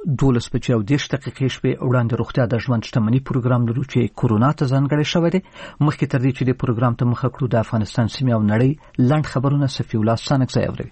12:30 شپې وړاندې روغتیا د ژوند شتمنۍ پروګرام لرو چې کورونا ته ځانګړی شوی دی. مخکې تر دې چې د پروګرام ته مخه کړو د افغانستان سیمې او نړۍ لنډ خبرونه صفي الله سانکزی اوري.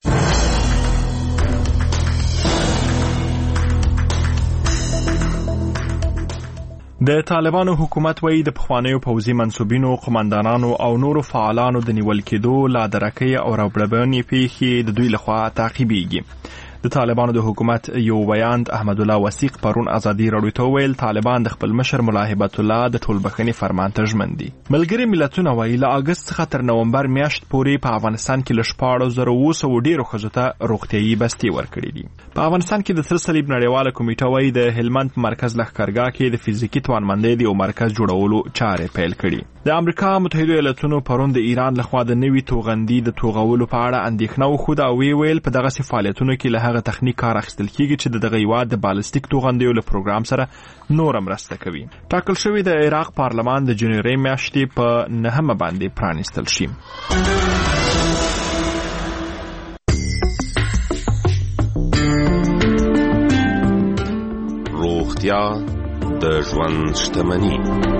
د طالبانو حکومت وایي د پخوانیو پوځي منصوبینو، قماندانانو او نورو فعالانو د نیول کېدو، لادرکۍ او راوړبنې پیښې د دوی لخوا تعقیبېږي. د طالبانو د حکومت یو بیان احمد الله وثیق پرون ازادي راډیو ته ویل طالبان د خپل مشر ملا هیبت الله د ټولبخښنې فرمان ته ژمن دي. ملګري ملتونه وایي له اگست څخه تر نومبر میاشت پورې په افغانستان کې له 14,000 ډیرو ښځو ته روغتیايي بستې ورکړي دي. په افغانستان کې د سره صلیب نړیواله کمیټه وایي د هلمند مرکز لښکرګاه کې د فزیکي توانمندۍ د یو مرکز جوړولو چارې پیل کړي. د امریکا متحده ایالاتونو پرون د ایران لخوا د نوي توغندي د توغولو په اړه اندېښنه وښوده او ویل په دغه فعالیتونو کې له هغه تخنیک کار اخیستل کیږي چې دغه هیواد د بالستیک توغندیو له پروګرام سره نور مرسته کوي. ټاکل شوی د عراق پارلمان د جنوري میاشتې په 9 باندې پرانیستل شي. روغتیا د ژوند شتمني.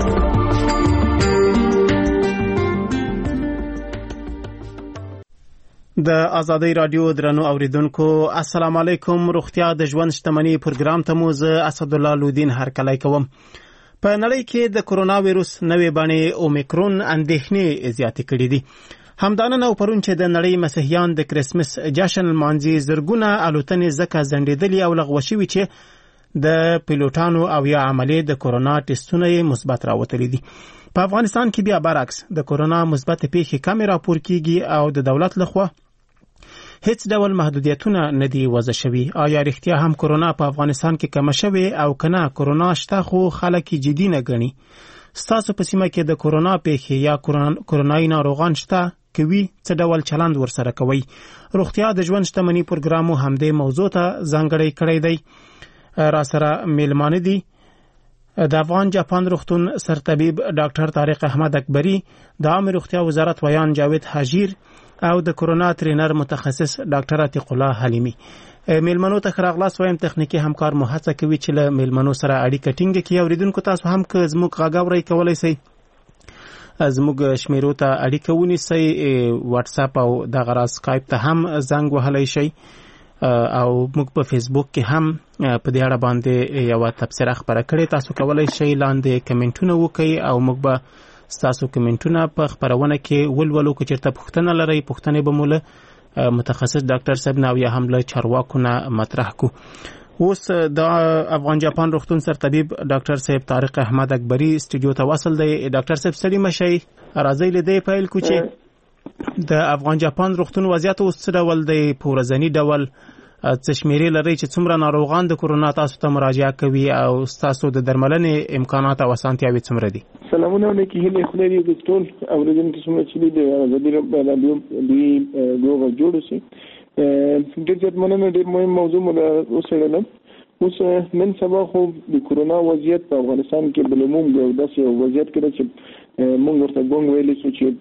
د ازادۍ رادیو درنو اوریدونکو السلام علیکم. روغتیا د ژوند شتمنۍ پروګرام ته مو زه اسد الله لودین هرکلی کوم. په نړۍ کې د کرونا وایروس نوې بڼې اومیکرون اندېښنې زیاتې کړې دي. همدانه او پرون چې د نړۍ مسیحیان د کریسمس جشن لمانځي، زرګونه الوتنې ځکه ځنډېدلې او لغوه شوي چې د پیلوټانو او یا عملې د کرونا ټیسټونه یې مثبت راوتلي دي. په افغانستان کې بیا برعکس د کرونا مثبت پیښې کمې راپور کیږي او د دولت لخوا هیڅ ډول محدودیتونه نه دي وضع شوي. آیا رښتیا هم کرونا په افغانستان کې کم شوي او کنه کرونا شته خو خلک جدي نه ګڼي؟ ستاسو په سیمه کې د کرونا پیښې یا کرونایي ناروغان شته؟ کوي څه ډول چلند ورسره کوي؟ روغتیا د ژوند شتمنۍ پروګرام هم دې موضوع ته ځانګړی کړی دی. را سره میلمانه دي د افغان جاپان روغتون سرطبیب ډاکټر طارق احمد اکبری، د عامه روغتیا وزارت ویان جاوید حجیر او د کرونا ټرینر متخصص ډاکټر عتیق الله حلیمی. میلمنو ته خراغلاس وایم تخنیکی همکار مو هڅه کوي چې له میلمنو سره اړیکه ټینګ کړي. اوریدونکو تاسو هم که زموږ غږ اورئ کولای شئ زموږ شمیرو ته اړیکه ونیسئ، واتس اپ او د غرا اسکایپ ته هم زنګ وهلی شئ او موږ په فیسبوک کې هم په دې اړه باندې یو تبصره خبره کړې. تاسو کولای شئ لاندې کمنټونه وکړئ او موږ به تاسو کمنټونه په خبرونه کې ولولو. که چېرته پوښتنه لرئ پوښتنې به مو له متخصص ډاکټر صاحب نه او یا هم له چارواکو نه مطرح کو. اوس د افغان جاپان روغتون سرطبیب ډاکټر صاحب طارق احمد اکبری استودیو ته وصل دی. ډاکټر صاحب ستړي مشئ، راځئ له دې پیل کو چې د افغان جاپان روغتون وضعیت اوس څه ډول دی؟ په ورځني ډول څه شمیرې لري چې څومره ناروغان د کرونا تاسو ته مراجعه کوي او تاسو د درملنې امکانات او اسانتیاوې څومره دي؟ سلامونه علیکم. هیله خدای دې ټول اوریدونکو څومره چې د ازادي راډیو دی ګروپ جوړ شي. ډېر زیات مننه. ډېر مهم موضوع مو اوسېدل. اوس نن سبا خو د کرونا وضعیت په افغانستان کې بل عموم یو داسې وضعیت کې چې مونږ ورته ګونګ ویلی شو چې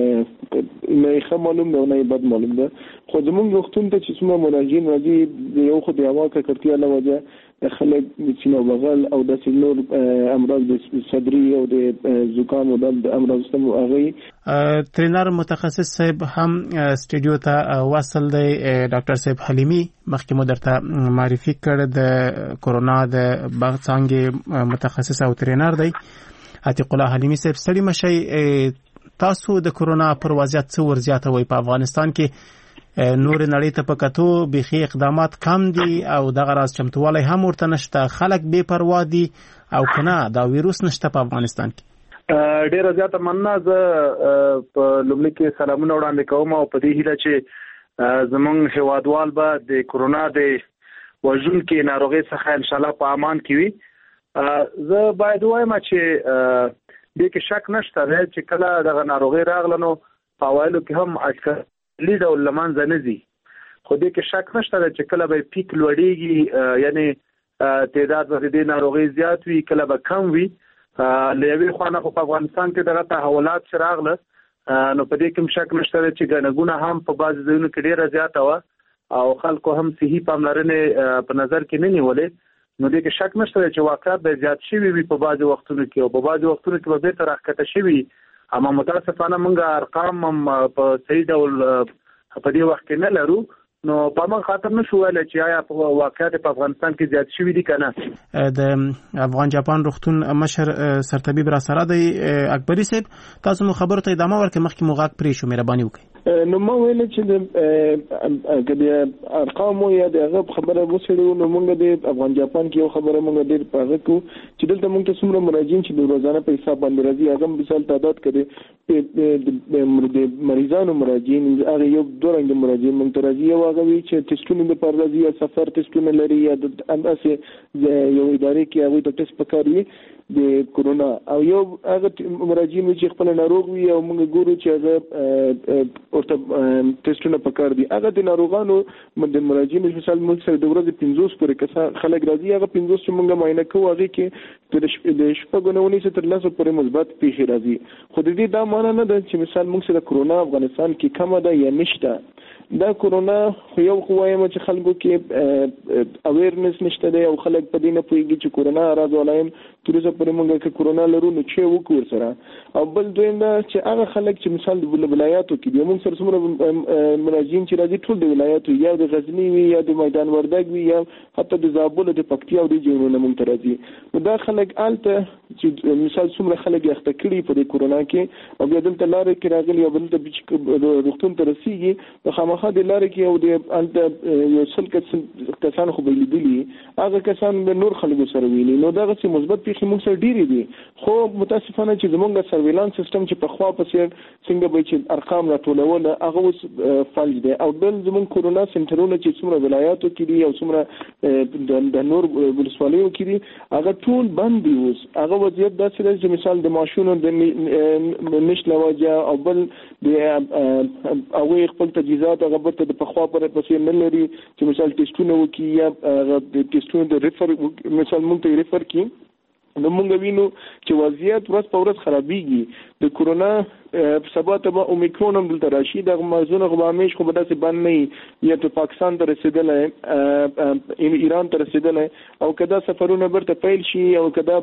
نه ښه معلوم ده او نه بد معلوم ده. خو زمونږ روغتون ته چې څومره مراجعین راځي د یو خو د هوا ککړتیا له وجه خلک د سینه بغل او داسې نور امراض د صدري او د زکام او د امراض هم هغوی. ټرینر متخصص صاحب هم سټوډیو ته وصل دی. ډاکټر صاحب حلیمی مخکې مو درته معرفي کړ، د کرونا د څانګې متخصص او ټرینر دی. عتیق الله حلیمی صاحب ستړي مشئ، تاسو د کرونا پر وضعیت څه ورزیاتوئ؟ په افغانستان کې نور نړۍ ته په کتو بیخي اقدامات کم دي او دغه راز چمتوالی هم ورته نشته، خلک بې پروا دي او کنه دا ویروس نشته په افغانستان کې؟ ډیره زیاته مننه. زه په لومړي کې سلامونه وړاندې کوم او په دې هیله چې زمونږ هیوادوال به د کرونا د وژونکې ناروغۍ څخه ان شاء الله په امان کې وي. زه باید وایم چې دې کې شک نشته چې کله دغه ناروغي راغله نو په اوایلو کې هم اټکلي ډول له منځه نه ځي، خو دې کې شک نشته چې کله به پیک لوړېږي، یعنی تعداد به دې ناروغي زیات وي، کله به کم وي. له یوې خوا نه خو په افغانستان کې دغه تحولات چې راغله نو په دې کې شک نشته چې ګڼه ګوڼه هم په بعضې ځایونو کې ډېره زیاته وه او خلکو هم صحي پاملرنه په نظر کې نه نیولې نو دې کې شک نشته چې واقعیت به زیات شي وي په بعض وختونو کې او په بعض وختونو کې به بیرته راکټه شي اما متاسفانه موږ ارقام هم په صحیح ډول په دې وخت کې نه لرو نو په ما خاطر نشو ویل چې آیا په واقعیت په افغانستان کې زیات شوي دي کنه. د افغان جاپان روغتون مشر سرطبیب را سره دی اکبري صاحب تاسو مو خبرو ته ادامه ورکړئ مخکې مو غاک پرې شو مهرباني وکړئ. نو ما ویل چې د ارقام یا د هغه خبره وسړو نو موږ د افغان جاپان کې یو خبره موږ ډېر پاغه کو چې دلته موږ ته څومره مراجعین چې د روزانه په حساب باندې راځي هغه مثال تعداد کړي د مریضانو مراجعین هغه یو دوه رنګ مراجعین موږ ته راځي هغه وی چې ټیسټونه د پردازي یا سفر ټیسټونه لري یا د انداسه یو ادارې کې هغه د ټیسټ پکاري د کورونا او یو هغه مراجعین چې خپل ناروغ وي او موږ ګورو چې هغه ورته ټیسټونه پکار دي هغه د ناروغانو د مراجعین مثال موږ سره د ورځې 50 پورې کسان خلک راځي هغه 50 چې موږ معاینه کوو هغه کې د شپږونونی تر 10 پورې مثبت پیښې راځي خو د دې دا معنی نه ده چې مثال موږ سره کورونا افغانستان کې کم ده یا نشته دا کورونا خو یو خوایم چې خلکو کې اویرنس نشته دی او خلک په دې نه پوهیږي چې کورونا راز ولایم ترڅو پرې موږ کې کورونا لرو نو چې وکړ سره او بل دویم دا چې هغه خلک چې مثال د ولایاتو کې دی موږ سره څومره مراجعین چې راځي ټول د ولایاتو یا د غزنی وي یا د میدان وردګ وي یا حتی د زابل د پکتیا او د جنونو موږ ته راځي نو دا خلک آلته چې مثال څومره خلک یخته کړي په کورونا کې او بیا دلته لارې کې راغلي او دلته روغتون ته رسیږي نو خامخا د لارې کې او د آلته یو څل کسان خو به لیدلي هغه کسان د نور خلکو سره ویلي نو دا غوښتي مثبت پیښې موږ سره ډېرې دي خو متاسفانه چې زموږ سرویلانس سیستم چې په خوا پسې څنګه به چې ارقام راټولول هغه اوس فلج دی او بل زموږ کورونا سنټرونه چې څومره ولایاتو کې دي او څومره د نور ولسوالیو کې دي هغه ټول بند دي اوس هغه وضعیت داسې دی چې مثال د ماشونو د نشله وجه او بل د هغوی خپل تجهیزات هغه برته د پخوا پسې نه لري چې مثال ټیسټونه وکړي یا د ټیسټونو د ریفر مثال موږ ته ریفر کړي نو موږ وینو چې وضعیت ورځ په ورځ خرابېږي د کورونا سبا ته اومیکرون هم دلته راشي د مرزونه خو به همیش خو به داسې بند نه یا ته پاکستان ته رسېدلی ایران ته رسېدلی او که دا سفرونه برته پیل شي او که دا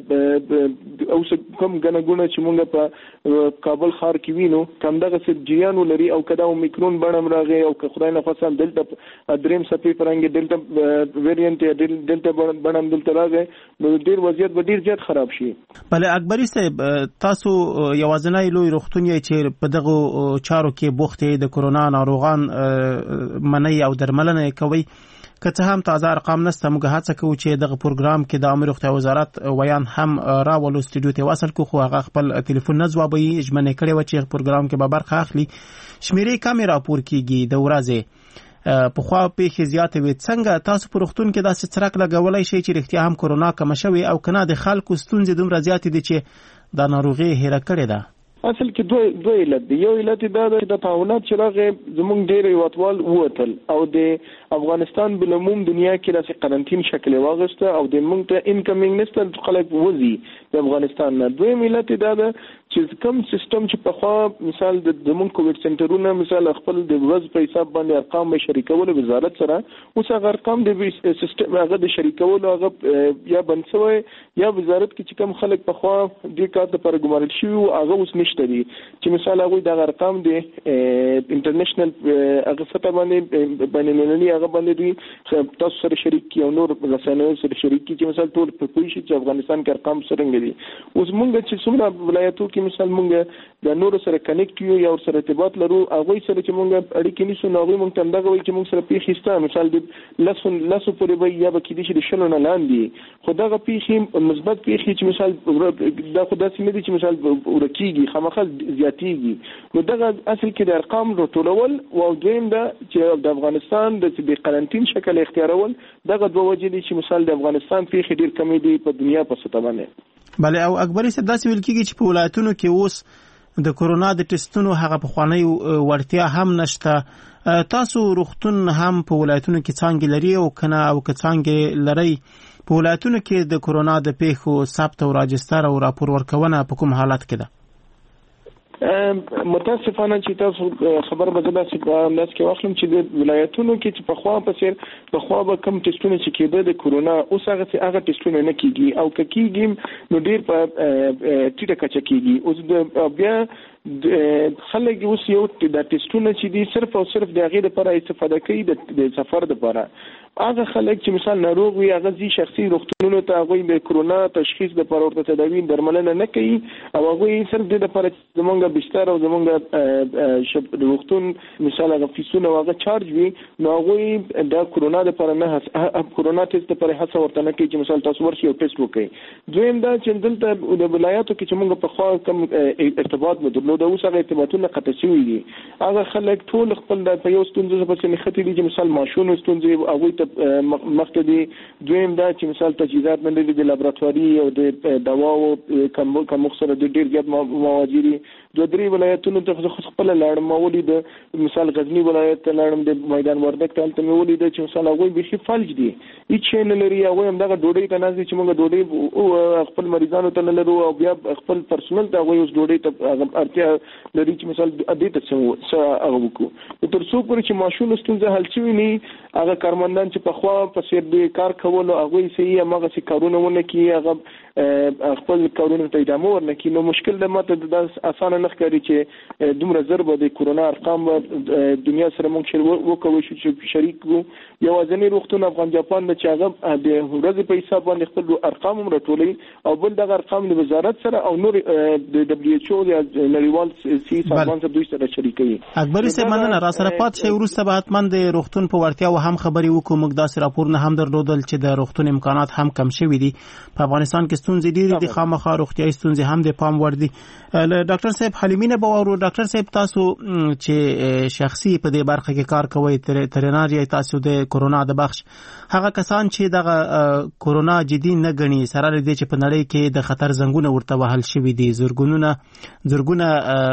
اوس کوم ګڼه ګوڼه چې موږ په کابل ښار کې وینو که همدغسې جریان ولري او که دا اومیکرون بڼه هم راغی او که خدای نخواستل دلته دریم څپې په رنګ دلته ویریانټ یا دلته بڼه هم دلته راغی نو ډېر وضعیت به ډېر زیات خراب شي. بله اکبري صاحب تاسو یوازینی لوی روغتون یې چې په دغو چارو کې بوخت د کورونا ناروغان منۍ او درملنه کوي که څه هم تازه ارقام نشته موږ هڅه کوو چې دغه پروګرام کې د عامه روغتیا وزارت ویان هم راولو استودیو ته وصل کو خو هغه خپل ټلیفون نه ځوابوي ژمنه کړې و چې پروګرام کې به برخه اخلي شمیرې کمې راپور کیږي د ورځې په خوا پیښې زیاتې وي څنګه تاسو په روغتون کې داسې څرک لګولی شئ چې رښتیا هم کورونا کمه شوې او که نه د خلکو ستونزې دومره زیاتې دي چې دا ناروغي هیره کړې ده؟ اصل کې دوه علت دی یو علت دا دی چې د تعاونات چې راغې زموږ ډېر هیوادوال ووتل او د افغانستان بالعموم دنیا کې داسې قرنطین شکل واغسته او د موږ ته انکمینګ نسته خلک وځي د افغانستان نه دویم علت دا ده چې کوم سیستم چې په خوا مثال د زموږ کووډ سنټرونه مثال خپل د ورځ په حساب باندې ارقام به شریکول وزارت سره اوس هغه ارقام د سیستم هغه د شریکول هغه یا بند شوی یا وزارت کې چې کوم خلک په خوا د کار لپاره ګمارل شوي هغه اوس نشته دي چې مثال هغه د ارقام د انټرنیشنل هغه سطح باندې بینالمللي هغه باندې دوی تاسو سره شریک کی او نور رسنیو سره شریک کی چې مثال ټول په پوښتنه چې افغانستان کې ارقام څنګه دي اوس موږ چې څومره ولایتو کې مثال موږ د نور سره کنیکټ یو یا سره ارتباط لرو هغه سره چې موږ اړیکې نیسو نو هغه موږ ته دغه وایي چې موږ سره پیښې شته مثال د لاسو پورې به یا به کې دي چې شلو نه لاندې خو دغه پیښې مثبت پیښې چې مثال دا خو داسې نه دي چې مثال ورکیږي خامخا زیاتیږي نو دغه اصل کې د ارقام راټولول او دویم دا چې د افغانستان د قرنطین شکل اختیارول دغه دوه وجې دي چې مثال د افغانستان پیښې ډېر کمې دي په دنیا په سطح باندې. بله او اکبري صاحب داسې ویل کېږي چې په ولایتونو کې اوس د کورونا د ټیسټونو هغه پخوانی وړتیا هم نشته تاسو روغتون هم په ولایتونو کې څانګې لري او کنه او که څانګې لري په ولایتونو کې د کورونا د پیښو ثبت او راجستر او راپور ورکونه په کوم حالت کې ده؟ متاسفانه چې تاسو خبر بدله سي لاس کې واخلم چې د ولایتونو کې چې په خوا په سیر په خوا به کم ټیسټونه چې کېده د کورونا اوس هغه ټیسټونه نه کیږي او کېږي نو ډیر په ټیټه کچه کیږي اوس د بیا خلک اوس یو د ټیسټونه چې دي صرف او صرف د هغې لپاره استفاده کوي د سفر لپاره. هغه خلک چې مثال ناروغ وي هغه ځي شخصي روغتونونو ته هغوی د کورونا تشخیص لپاره ورته تداوي درملنه نه کوي او هغوی صرف د لپاره زمونږ بستر او زمونږ روغتون مثال هغه فیسونه هغه چارج وي نو هغوی د کورونا لپاره نه کورونا ټیسټ لپاره هڅه ورته نه کوي چې مثال تاسو ورشي او ټیسټ وکړئ. دویم دا چې دلته د ولایاتو کې چې موږ په خوا کوم ارتباط مو د اوس هغه ارتباطونه قطع شوي دي هغه خلک ټول خپل په یو ستونزه پسې نښتي دي چې مثال ماشونو ستونزې هغوی ته مخکې دي. دویم دا چې مثال تجهیزات نه لري د لابراتواري او د دواو کم سره د ډېر زیات مواد دي. دوه درې ولایتونو ته خپل لاړم ولید مثال غزنی ولایت ته لاړم د میدان وردګ ته مې ولید چې مثال هغوی بيخي فلج دي هیڅ نه لري هغوی هم دغه ډوډۍ ته نازي چې موږ ډوډۍ خپل مریضانو ته نه لرو او بیا خپل پرسونل ته هغوی اوس ډوډۍ ته اړتیا لري چې مثال دې ته څه هغه وکړو. تر څو پورې چې ماشوم ستونزه حل شوي نه هغه کارمندان چې په خوا په سیر د کار کولو هغوی صحیح هماغه سي کارونه ونه کړي هغه خپل کارونه ته ادامه ورنه کړي نو مشکل د ماته د اسانه نه ښکاري چې دومره ضربه د کورونا ارقام دنیا سره موږ وکوي چې شریک وو. یوازینی روغتون افغان جاپان د چې هغه د ورځې په حساب باندې خپل ارقام هم راټولوي او بل دغه ارقام د وزارت سره او نور د دبليو ایچ او د نړیوال سي سازمان سره دوی سره شریکوي. اکبري صاحب مننه را سره پات شي وروسته به حتما د روغتون په ورتیا او هم خبري وکړو. موږ داسې راپور نه هم درلودل چې د روغتون امکانات هم کم شوي دي په افغانستان کې ستونزې ډېرې دي خامخا روغتیايي ستونزې هم د پام وړ دي. ډاکټر صاحب حلیمینه باور ډاکټر صاحب تاسو چې شخصي په دې برخه کې کار کوي ترنار یې تاسو د کورونا د بخش هغه کسان چې د کورونا جدي نه غني سره لري چې په نړۍ کې د خطر زنګونه ورته وهل شوي دي زرګونه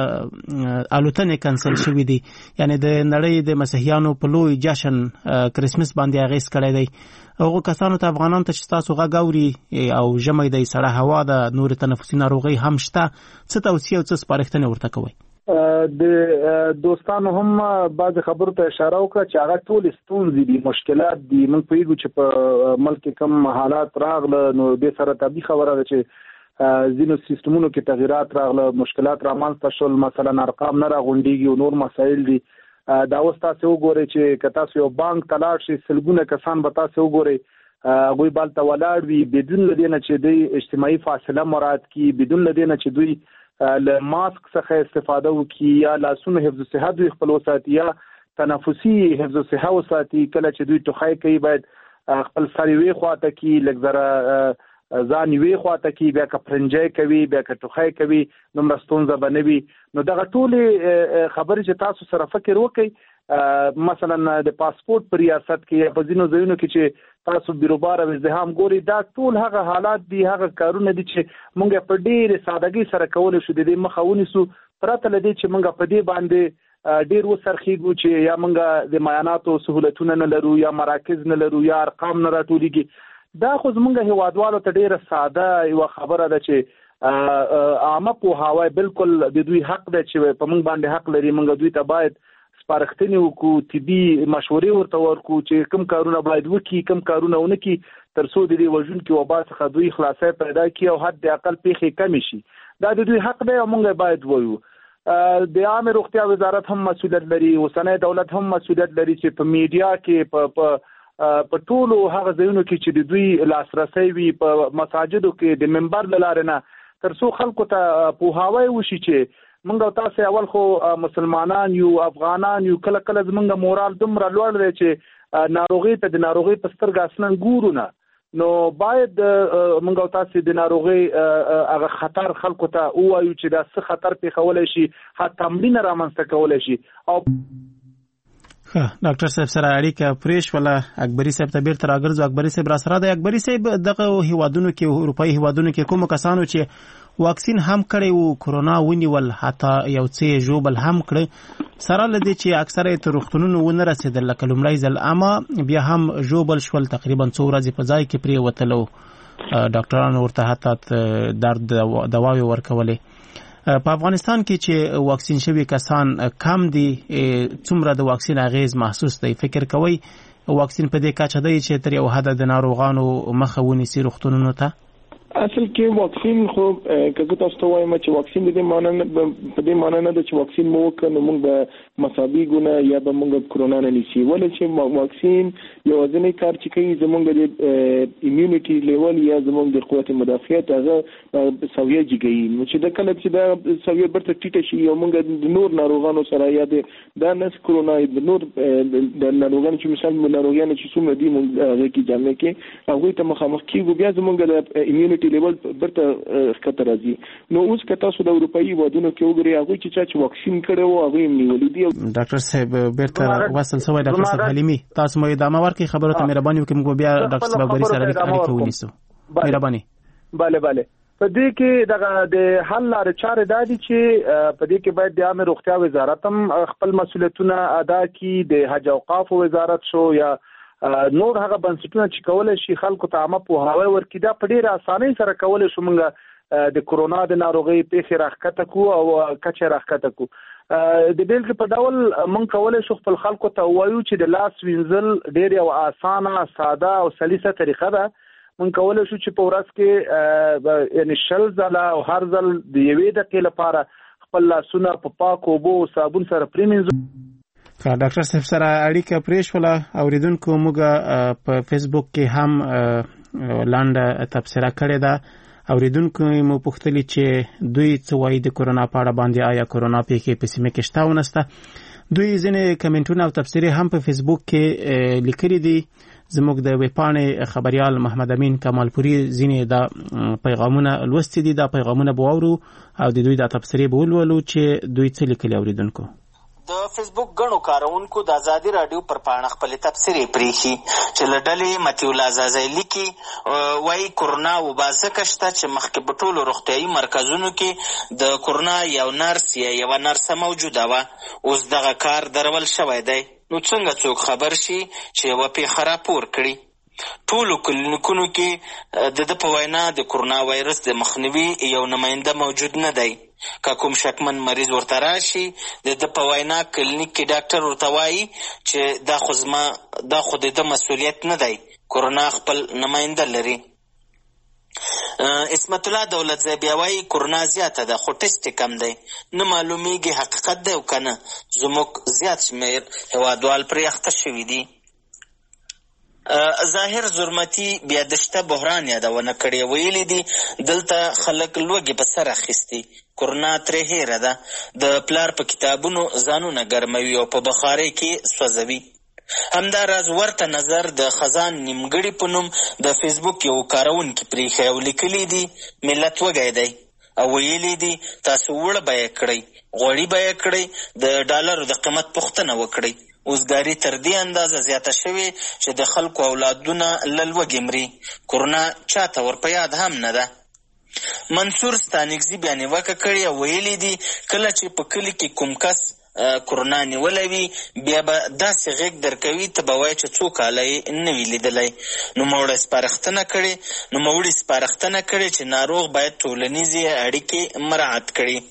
الوتنې کنسل شوي دي یعنی د نړۍ د مسیحیانو په لوی جشن کریسمس باندې اغیز کړی دی. هغه کسانو ته افغانان ته چې تاسو غاوري او ژمي د سړه هوا د نور تنفسي ناروغي هم شته څه توصيه او څه سپارښتنه ورته کوي؟ د دوستانو هم بعض خبرو ته اشاره وکړه چې هغه ټول ستونزې دي مشکلات دي موږ پیږو چې په ملک کم حالات راغله نو د سره طبي خبره ده چې ځینو سیستمونو کې تغیرات راغله مشکلات رامنځته شول مثلا ارقام نه راغونډيږي او نور مسایل دي. دا اوس تاسو وګورئ چې که تاسو یو بانک ته لاړ شئ سلګونه کسان به تاسو وګورئ هغوی بالته ولاړ وي بدون له دې نه چې دوی اجتماعي فاصله مراعات کړي بدون له دې نه چې دوی له ماسک څخه استفاده وکړي یا لاسونو حفظ صحت دوی خپل وساتي یا تنفسي حفظ صحت وساتي. کله چې دوی ټوخی کوي باید خپل سر یې خواته کړي لږ ذره ځان یې خواته کړي بیا که پرنجی کوي بیا که ټوخی کوي نو ستونزه به نه وي. نو دغه ټولې خبرې چې تاسو سره فکر وکړئ مثلا د پاسپورت په ریاست کې یا په ځینو ځایونو کې چې تاسو بیروبار او ازدحام ګوري دا ټول هغه حالات دي هغه کارونه دي چې موږ په ډېر سادهګۍ سره کول شو د دې مخه ونیسو پرته لدی چې موږ په دې باندې ډېر وسرخیږو چې یا موږ د معایناتو سہولتونه نه لرو یا مراکز نه لرو یا ارقام نه راټولېږي. دا خو زمونږ هیوادوالو ته ډېره ساده یو خبره ده چې عامه پوهاوی بالکل د دوی حق ده چې په موږ باندې حق لري موږ دوی ته باید سپارښتنې وکړو طبي مشورې ورته ورکړو چې کوم کارونه باید وکړي کوم کارونه ونه کړي تر څو د دې وژونکي وبا څخه دوی خلاصي پیدا کړي او حد اقل پیښې کمې شي. دا د دوی حق دی او موږ باید وایو. د عامه روغتیا وزارت هم مسؤلیت لري اوسنۍ دولت هم مسؤلیت لري چې په میډیا کې په ټولو هغه ځایونو کې چې د دوی لاسرسي وي په مساجدو کې د منبر لاره نه تر څو خلکو ته پوهاوی وشي چې موږ تاسو اول خو مسلمانان یو افغانان یو کله کله زمونږ مورال دومره لوړ دی چې ناروغي ته د ناروغي په سترګه اصلا ګورو نه نو باید موږ تاسو د ناروغي هغه خطر خلکو ته وایو چې دا څه خطر پیښولای شي حتی تمرین رامنځته کولای شي. او ډاکټر صاحب سره اړیکه پریش ولا اکبري صاحب ته بیرته راګرځو. اکبري صاحب را سره د اکبري صاحب دغه هیوادونو کې اروپאי هیوادونو کې کوم کسانو چې واکسین هم کړی وو کورونا ونیول حتی یو څه جوبل هم کړ سره لدی چې اکثره ته روغتونونو ونه رسیدل لکه لومړی ځل اما بیا هم جوبل شول تقریبا 2 ورځې په ځای کې پری وتلو ډاکټرانو ورته حتی درد دواوی ورکولې. په افغانستان کې چې واکسین شوي کسان کم دي، څومره د واکسین اغیز محسوس دی؟ فکر کوئ واکسین په دې کچه دی چې تر یو حد د ناروغانو مخه ونیسي روغتونونو ته؟ اصل کې واکسین خو کله تاسو ته وایم چې واکسین دې معنی په دې معنی نه چې واکسین مو وکړو موږ به مساوي ګونه یا به موږ کرونا نه نیسي، ولې چې واکسین یو ځنې کار چې کوي زموږ د ایمیونټي لیول یا زموږ د قوت مدافعت هغه سویه جګي، نو چې د کله چې دا سویه برته ټیټه شي او موږ د نور ناروغانو سره یا د نس کرونا د نور د ناروغانو چې مثال ناروغانو چې څومره دي موږ هغه کې جامع کې هغه ته مخامخ کیږو، بیا زموږ د ایمیونټي لیول برته خطر راځي. نو اوس که تاسو د اروپאי ودونو کې وګورئ هغه چې واکسین کړي وو هغه یې نیولې دي. ډاکټر صاحب بیرته وصل شوی ډاکټر صاحب حلیمی، تاسو مې ادامه ورکړئ خبرو ته مهرباني وکړئ، موږ بیا ډاکټر صاحب غوړي سره اړیکه ونیسو. مهرباني. bale په دې کې د حل لارې چارې دا دي چې په دې کې باید د عامه روغتیا وزارت هم خپل مسؤلیتونه ادا کړي، د حج اوقاف وزارت شو یا نور هغه بنسټونه چې کولای شي خلکو ته عامه پوهاوی ورکړي، دا په ډېره اسانۍ سره کولای شو موږ د کرونا د ناروغۍ پیښې راښکته کو او کچه راښکته کو. د بیلګې په ډول موږ کولای شو خپل خلکو ته ووایو چې د لاس وینځل ډېر یو اسانه، ساده او سلیسه طریقه ده. موږ کولای شو چې په ورځ کې یعنی 10 ځله او هر ځل د یوې دقیقې لپاره خپل لاسونه په پاکو اوبو او صابون سره پرېمنځو. ډاکټر صاحب سره اړیکه پرېښوله، اوریدونکو موږ په فیسبوک کې هم لاندې تبصره کړې ده. اوریدونکو مو پوښتلي چې دوی څه وایي د کرونا په اړه باندې، آیا کرونا پیښې په سیمه کې شته او نشته؟ دوی ځینې کمنټونه او تبصرې هم په فیسبوک کې لیکلي دي. زموږ د ویبپاڼې خبريال محمد امین کمالپوري ځینې د پیغامونه لوستي دي، دا پیغامونه به واورو او د دوی د تبصرې به ولولو چې دوی څه لیکلي. اوریدونکو د فیسبوک غنو کارونکو د ازادي رادیو پر پاڼه خپل تبصرې پریخي چې لډلې متي الله زازای لیکي وای کرونا وبا ځکه شته چې مخکې په ټولو روغتیايي مرکزونو کې د کرونا یو نرس یا یوه نرسه موجوده وه، اوس دغه کار درول شوی دی. نو څنګه څوک خبر شي چې یوه پیښه راپور کړي؟ ټولو کلینیکونو کې د په وینا د کرونا وایرس د مخنیوي یو نماینده موجود نه دی. که کوم شکمن مریض ورته راشي د په وینا کلینیک کې ډاکټر ورته وایي چې دا خو د مسؤلیت نه دی، کرونا خپل نماینده لري. اسمت الله دولت زی بیا وایي کرونا زیاته ده خو ټسټ کم دی، نه معلومیږي حقیقت دی او کنه. زموږ زیات شمیر هیوادوال پرې اخته شوي دي. ظاهر زرمتی بیا د شته بحران یادونه کړې، ویلي دي دلته خلک لوږې په سر اخیستي، کرونا ترې هیره ده، د پلار په کتابونو ځانونه ګرموي او په بخارۍ کې سوځوي. همداراز ورته نظر د خزان نیمګړي په نوم د فیسبوک یو کارونکي پریښی او لیکلي دي ملت وږی دی او ویلي دي تاسو وړه بیه کړئ، غوړي بیه کړئ، د ډالرو د قیمت پوښتنه وکړئ. اوزګاري تر دې اندازه زیاته شوې چې د خلکو اولادونه له لوږې مري. کرونا چاته ور په یاد هم نه ده. منصور ستانکزي بیا نیوکه کړې او ویلي دي کله چې په کلي کې کوم کس کرونا نیولی وي بیا به داسې غېږ درکوي ته به وایي چې څو کاله یې نه وي لیدلی. نوموړی سپارښتنه کړې چې ناروغ باید ټولنیزې اړیکې مراعات کړي.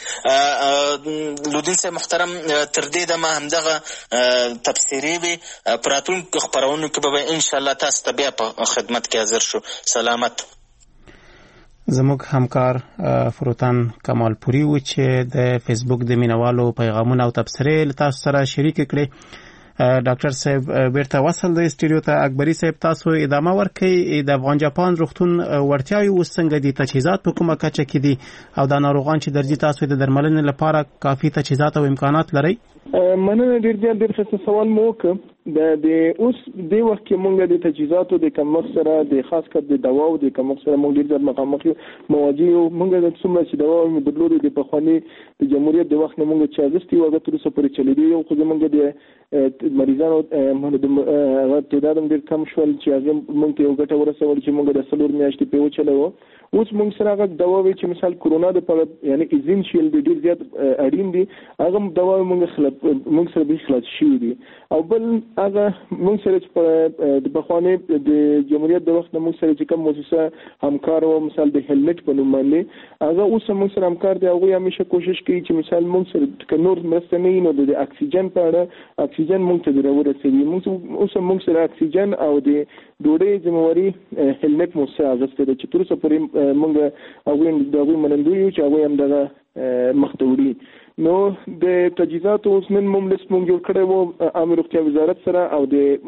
لودین صاحب محترم، تر دې دمه همدغه تبصرې وي، په راتلونکو خپرونو کې به انشاءالله تاسو ته بیا په خدمت کې حاضر شو. سلامت. زموږ همکار فروتن کمالپوري و چې د فیسبوک د مینوالو پیغامونه او تبصرې تاسو سره شریک کړي. ډاکټر صاحب بیرته وصل د استودیو ته. اکبري صاحب تاسو ادامه ورکړئ، د افغان جاپان روغتون وړتیاوې اوس څنګه دي؟ تجهیزات په کومه کچه کې دي او دا ناروغان چې درځي تاسو د درملنې لپاره کافي تجهیزات او امکانات لرئ؟ مننه، ډېر ښه سوال مو وکړ. د اوس د وخت کې مونږ د تجهیزاتو د کمښت سره د خاص کر د دواو د کمښت سره مونږ ډېر مخامخ مواجه یو. مونږ د څومره چې دوا مې درلودې د پخواني د جمهوریت د وخت نه مونږ چې اغستې وه هغه تر اوسه پورې چلېدي یو، خو زمونږ د مریضانو هغه تعداد هم ډېر کم شول چې هغه مونږ ته یو ګټه ورسول چې مونږ د 4 میاشتې پرې وچلوو. اوس مونږ سره هغه دواوې چې مثال کرونا دپاره یعنی ایزنشیل دي ډېر زیات اړین دي، هغه دواوې مونږ سره به خلاص شوي دي. او بل هغه موږ سره چې د بخواني د جمهوریت د وخت موږ سره چې کوم مؤسسه همکار او مثال د هلمټ په نوم باندې هغه اوس موږ سره همکار دی. هغه همیشه کوشش کوي چې مثال موږ سره نور مرسته نه نو د اکسیجن په اړه اکسیجن موږ ته ورسوي. موږ سره اکسیجن او د ډوډۍ ذمہواری هلمټ مؤسسه اغسته ده چې تر څو پورې موږ هغه منندوی یو چې هغه هم دغه مخدوري. نو د تجهیزات اوس نن مملس مونږ جوړ کړی وو عامه روغتیا وزارت سره او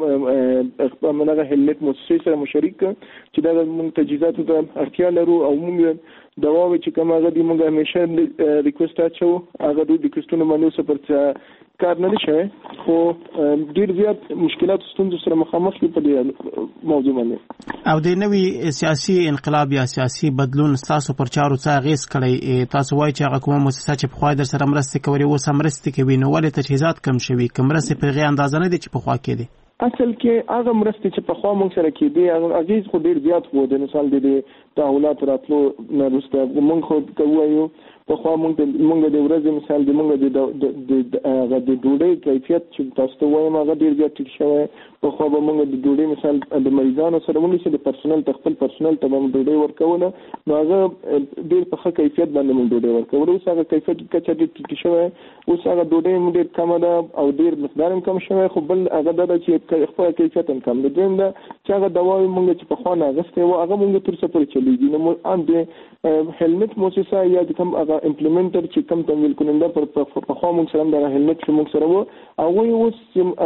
د منغه هلمټ مؤسسې سره مشرک چې دا مونږ تجهیزات ته اړتیا لرو او مونږ دواوې چې کوم هغه دی مونږ همیشه ریکوست اچو هغه د ریکوستونو باندې سپورت کار نه شي خو ډیر زیات مشکلات ستونزې سره مخامخ دي په دې موضوع باندې. او د نوي سیاسي انقلاب یا سیاسي بدلون تاسو پر چارو څه اغیز کړی؟ تاسو وایي چې هغه کومه مؤسسه چې په خوا در سره مرسته کوي اوس هم مرسته کوي، نو ولې تجهیزات کم شوي؟ کوم مرسته په غي اندازه نه دي چې په خوا کې دي؟ اصل کې هغه مرسته چې په خوا مونږ سره کې دي هغه اغیز خو ډیر زیات وو. د مثال د تحولات راتلو نه وروسته مونږ خو کوو په خوا مونږ د ورځې مثال د مونږ د ډوډۍ کیفیت چې تاسو ته وایم هغه ډیر زیات ټیټ شوی. په خوا به مونږ د ډوډۍ مثال د مریضانو سره مونږ چې د پرسنل خپل پرسنل ته مونږ ډوډۍ ورکوله نو هغه ډیر په ښه کیفیت باندې مونږ ډوډۍ ورکوله. اوس هغه کیفیت کچه ډیر ټیټ شوی، اوس هغه ډوډۍ ډیر کم ده او ډیر مقدار هم کم شوی. خو بل هغه دا چې خپل کیفیت هم کم ده. دویم دا چې هغه دواوې مونږ چې په خوا نه اغستې وو هغه مونږ تر څه پورې چلیږي. نو هم د هلمټ مؤسسه یا د کوم هغه امپلیمنټر چې کوم تمویل کننده پر خوا مونږ سره د هلمټ چې مونږ سره وو هغه اوس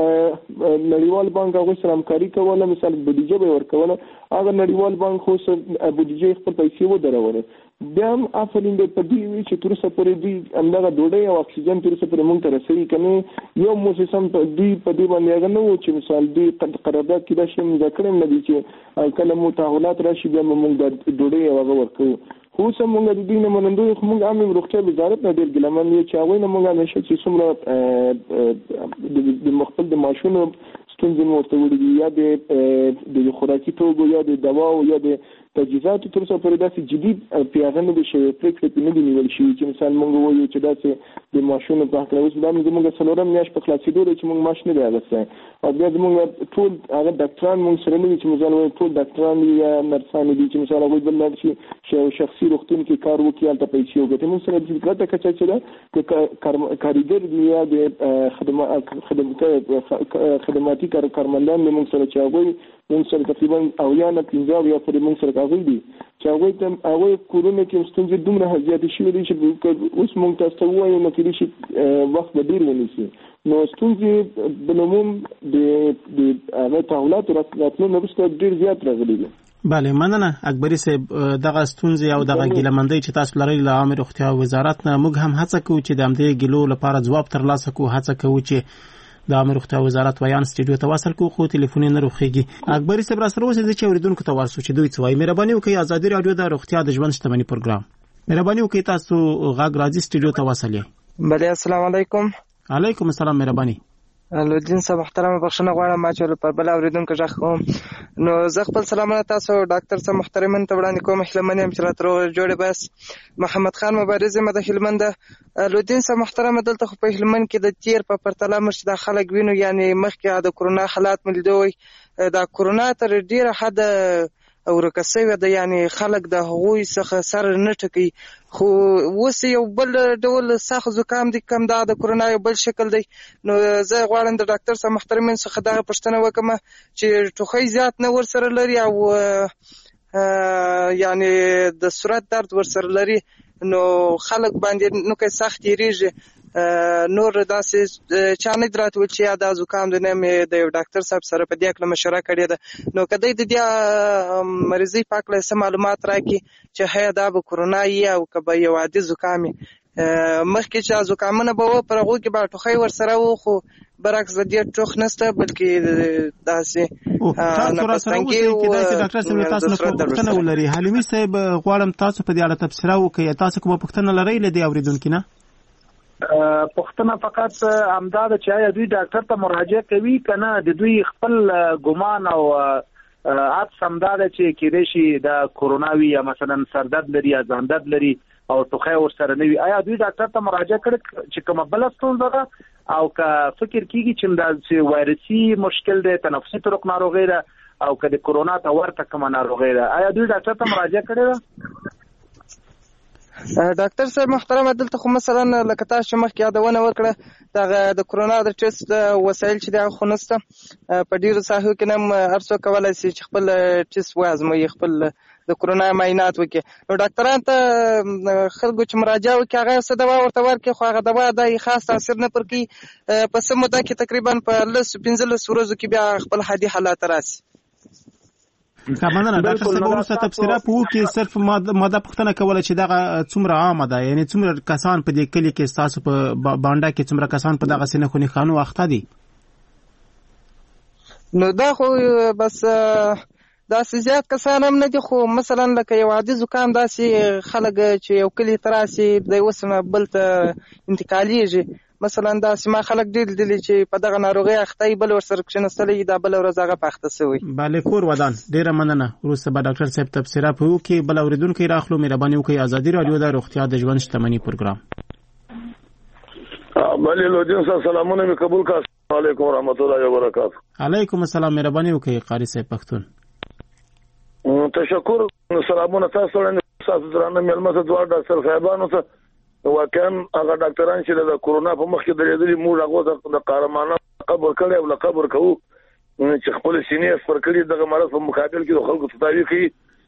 نړیوال بانک هغه سره همکاري کوله، مثال بودیجه به ورکوله. هغه نړیوال بانک خو بودیجه خپل پیسې ودرولې. بیا هم افرین د پدې وی چې تر څه پورې دی همدغه ډوډۍ او اکسیجن تر څه پورې مونږ ته رسېږي کنه یو مؤسسه په دې باندې هغه نه و چې مثال دې قرارداد کې دا شی مذاکره نه دي چې کله مو تحولات راشي بیا مونږ د ډوډۍ او هغه ورکو. خو سم مونږ د دې نه منندوی خو مونږ عامه روغتیا وزارت نه ډیر ګلمن یو چې هغه نه مونږ همیشه چې څومره د مخبل د ماشونو ستونزې ورته وړي دي یا د خوراکي توکو یا د دوا او یا د تجهیزات تر څو پورې داسې جدي پیغام نه دي شوی پریکړې نه دي نیول شوی چې مثال مونږ وایو چې داسې د ماشونو په حق اوس دا موږ څلورم میاشت په خلاصېدو دی چې مونږ ماش نه دی اغستی او بیا زموږ ټول هغه ډاکټران مونږ سره نه دي چې مثال وایو ټول ډاکټران یا نرسان دي چې مثال هغوی بل لاړ شي شخصي روغتون کې کار وکړي هلته پیسې وګټي. مونږ سره د ګټه کچه چې ده کاریګر دي یا د خدماتي کارمندان دي مونږ سره چې هغوی مونږ سره تقریبا اویا نه 15 یا پورې مونږ سره هغوی دي چې هغوی کورونه کې ستونزې دومره زیاتې شوې دي چې اوس مونږ تاسو ته ووایو نو کېدای شي وخت به ډېر ونیسي. نو ستونزې بالعموم د هغه تحولاتو راتلو نه وروسته ډېر زیات راغلي دي. بله مننه اکبري صاحب. دغه ستونزې او دغه ګیلهمندۍ چې تاسو لرئ له عامه روغتیا وزارت نه موږ هم هڅه کوو چې د همدې ګیلو لپاره ځواب ترلاسه کوو. هڅه کوو چې د عامه روغتیا وزارت ویان سټډیو ته وصل کوو خو ټلیفون نه روخیږي. اکبري صاحب را سره اوسئ چې اوریدونکو ته ورسو چې دوی څه وایي. مهرباني وکړئ ازادي رادیو د روغتیا د ژوند شتمنۍ پروګرام مهرباني وکړئ تاسو غږ راځي سټډیو ته وصل یې. بله السلام علیکم. علیکم السلام. مهرباني لودین صاحب محترم بخښنه غواړم ما چې پر بل اوریدونکو ژغ کوم نو زه خپل سلامونه تاسو ډاکټر صاحب محترمن ته وړاندې کوم. هلمند یم چې راته روغ جوړې بس محمد خان مبارز یم د هلمند. لودین صاحب محترم دلته خو په هلمند کې د تیر په پرتله مر چې د خلک وینو یعنی مخکې د کرونا حالات ملیدوي د کرونا تر ډیره حد ورکه شوې ده یعنی خلک د هغوی څخه سر نه ټکي. خو اوس یو بل ډول سخت زکام دی کم دا د کرونا یو بل شکل دی. نو زه غواړم د ډاکټر صاحب محترمین څخه دغه پوښتنه وکړم چې ټوخی زیات نه ورسره لري او یعنی د صورت درد ورسره لري نو خلک باندې نو کې سخت یریږي. نور داسې چا نه دراتول چې یا دا زکام د نیم د یو ډاکټر صاحب سره په دې کله مشوره کړې ده نو کدی د دې مریضي پاک له سم معلومات راکړي چې هي دا به کرونا یا او کبه یو عادي زکام مخکې چې زکامونه به و پر هغه کې به ټوخی ورسره و خو برعکس د دې ټوخ نشته بلکې داسې تاسو را سره وایي چې داسې ډاکټر صاحب تاسو نه پوښتنه ولري. حلیمي صاحب غواړم تاسو په دې اړه تبصره وکړئ. تاسو کومه پوښتنه لرئ له دې اوریدونکو نه؟ پښتنه فقط امداد چې آیا دوی ډاکټر ته مراجعه کوي کنه د دوی خپل ګمان او عادت سمداد چې کېدې شي د کرونا وی یا مثلا سردرد لري یا ځاندرد لري او ټوخی ورسره نه وي. آیا دوی ډاکټر ته مراجعه کړې چې کومه بله ستونزه ده او که فکر کیږي چې دا وایرسي مشکل دی، تنفسي طرق ناروغي ده او که د کرونا ته ورته کومه ناروغي ده، آیا دوی ډاکټر ته مراجعه کړې ده؟ ډاکټر صاحب محترم، دلته خو مثلا لکه تاسو چې مخکې یادونه وکړه د کرونا د ټیسټ وسایل چې دغه خو نشته په ډیرو ساحو کې هم هر څوک کولی شي چې خپل ټیسټ وازموي، خپل د کرونا معاینات وکړي. نو ډاکټران ته خلکو چې مراجعه وکړي هغه څه دوا ورته ورکړي، خو هغه دوا د خاص تاثیر نه پر کوي، په څه موده کې تقریبا په 15 ورځو کې بیا خپل حادي حالات راسي. مننه ډاکټر صاحب، وروسته تفسیره په کې صرف ماده پوښتنه کوله چې دغه څومره عامه ده، یعنی څومره کسان په دې کلی کې تاسو په بانډا کې څومره کسان په دغه سینه خونی خانو اخته دي؟ نو دا خو بس داسې زیات کسان هم نه دي، خو مثلا لکه یو عادي زکام داسې خلک چې یو کلی ته راسي د یو سیمه بل ته انتقالیږي، مثلا داسې ما خلک ډېر لیدلي چې په دغه ناروغۍ اخته یي، بل ورسره کښېنستلی دا بله ورځ هغه په اخته سوی. بله کور ودان، ډېره مننه. وروسته به ډاکټر صاحب تبصره په وکړي. بل اورېدونکی راخلو، مهرباني وکړئ. ازادي راډیو د روغتیا د ژوند شتمني پروګرام. بله لودین صاحب سلامونه مې قبول کړه. السلام علیکم ورحمت الله وبرکاته. علیکم السلام، مهرباني وکړئ قاری صاحب پښتون. تشکر. سلامونه تاسو وړاندې تاسو درانه مېلمه ته دوه ډاکټر صاحبانو ته واقعا هغه ډاکټران چې د کورونا په مخ کې درېدلي موږ هغه د قهرمانه قبر کړي او قبر کوو چې خپل سینې سپر کړي دغه مرض په مقابل کې د خلکو تداوی کوي.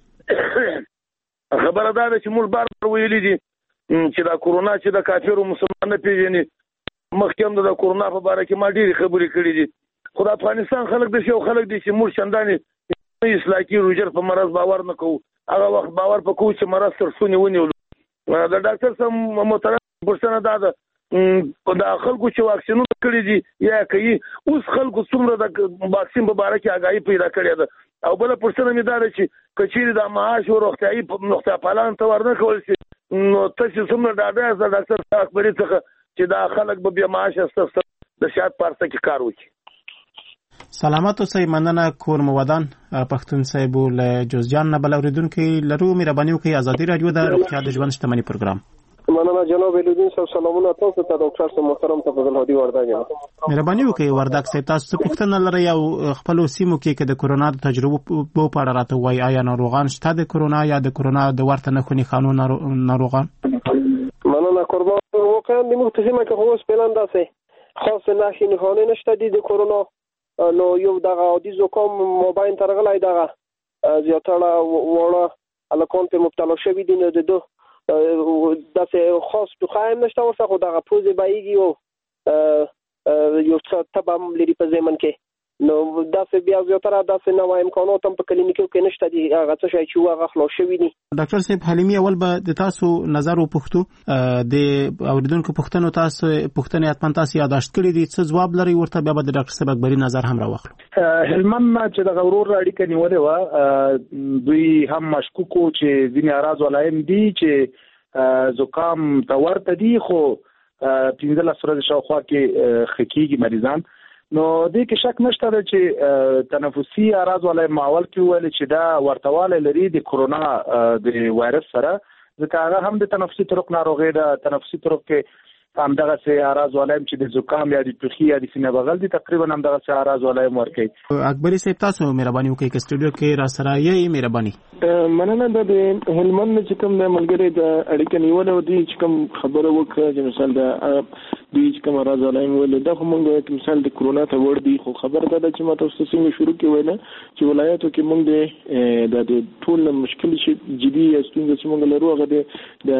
خبره دا ده چې موږ بار ویلي دي چې دا کورونا چې د کافرو مسلمان نه پیژني، مخکې هم د کورونا په اړه کې ما ډېرې خبرې کړې دي، خو د افغانستان خلک د شو خلک دي چې موږ چندانې اسلاکي روجر په مرض باور نه کوو، هغه وخت باور پکو چې مرض تر څو نیونیو. د ډاکټر صاحب محترم پوښتنه دا ده د خلکو چې واکسینونه کړي دي یا کوي، اوس خلکو څومره د واکسین په اړه کې آگاهي پیدا کړې ده. او بل پوښتنه مې دا ده چې کچېرې د معاش او روغتیايي نقطه پالان ته ورنه کول شي، نو تاسو څومره ډاډه یاست ډاکټر صاحب خبرې څخه چې دا خلک به بیا معاش استفسر د شات پارسه کې کار وکړي؟ سلامت اوسئ. مننه. کور مو ودان پښتون صاحب له جوزجان نه بل اورېدونکي لرو، مهرباني وکړئ. ازادي راډیو د روغتیا د ژوند شتمني پروګرام. مننه جناب لودین صاحب، سلامونه تاسو ته. ډاکټر صاحب محترم تفضل هادي وردګ. مهرباني وکړئ وردګ صاحب، تاسو پوښتنه لرئ او خپل سیمو کې د کورونا د تجربو په اړه راته وایي، آیا ناروغان شته د کورونا یا د کورونا د ورته نښونې خانو ناروغان؟ مننه قربان. واقعا د مختلفه کې خو اوس پلان داسې خاص نښې نښانې نشته دي د کورونا، نو یو دغه عادي زکام مابین ترغلای دغه زیاتره وړه الکون په مبتلا شوی دي، نو د دو داسې خاص ټوخی هم نشته ورسره، خو دغه پوزې بهیږي او یو څه تبه هم لري په ذهن کې، نو داسې بیا زیاتره داسې نوع امکانات هم په کلینیکو کې نشته دي، هغه څه شی چې هغه خلاص شوي دي. ډاکټر صاحب حلیمي، اول به د تاسو نظر وپوښتو، د اوریدونکو پوښتنو تاسو پوښتنې حتما تاسو یاداشت کړې دي، څه ځواب لري ورته بیا به د ډاکټر صاحب اکبري نظر هم راوخلو. هلمند چې د غورور اړیکه نیولې و، دوی هم مشکوکو چې ځینې اراز ولایم دي چې زکام ته ورته دي، خو 15 ورځې شاوخوا کې خکېږي مریضان. نو دې کې شک نشته چې تنفسي اراز ولای ماول کې ویل چې دا ورتواله لري د کورونا د وایرس سره، ځکه هغه هم د تنفسي طرق ناروغي ده. تنفسي طرق کې هم دغه سي اراز ولایم چې د زکام یا د ټوخي یا د سینې بغل دي، تقریبا هم دغه سي اراز ولایم ورکي. اکبري صاحب تاسو مهرباني وکړئ چې سټوډیو کې را سره یې مهرباني. مننه. د هلمند چې کوم د ملګری د اړیکه نیولې و دي چې کوم خبره وکړه چې مثال د دوی چې کوم اراز ولایم ول دا خو موږ مثال د کورونا ته ور دي، خو خبر ده چې ما تاسو څنګه شروع کې ویل چې ولایتو کې موږ د ټول مشکل شي جدي ستونزې چې موږ لرو هغه د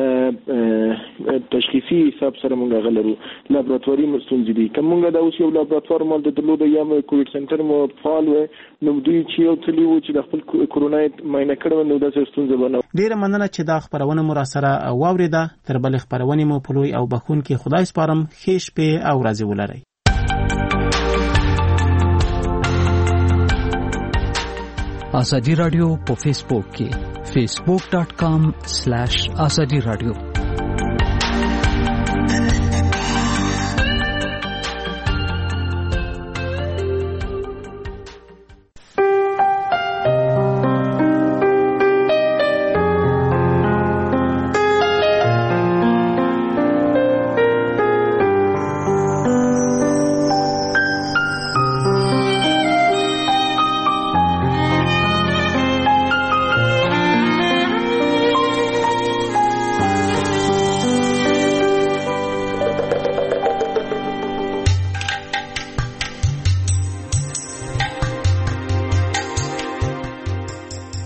تشخیصي حساب سره موږ غلرو لابراتواري مستونزې دي. کوم موږ دا اوس یو لابراتوار مال د درلود یا کووډ سنټر مو فعال و، نو دوی چې یو تلی و چې د خپل کورونا معاینه کړو، نو دا ستونزه ونه. ډیره مننه چې دا خبرونه مو را سره واوریده. تر بل خبرونه مو پلوي او بخون کې خدای سپارم. ښه شپه او ورځې ولرئ. ازادي رادیو په فیسبوک کې facebook.com/azadi radio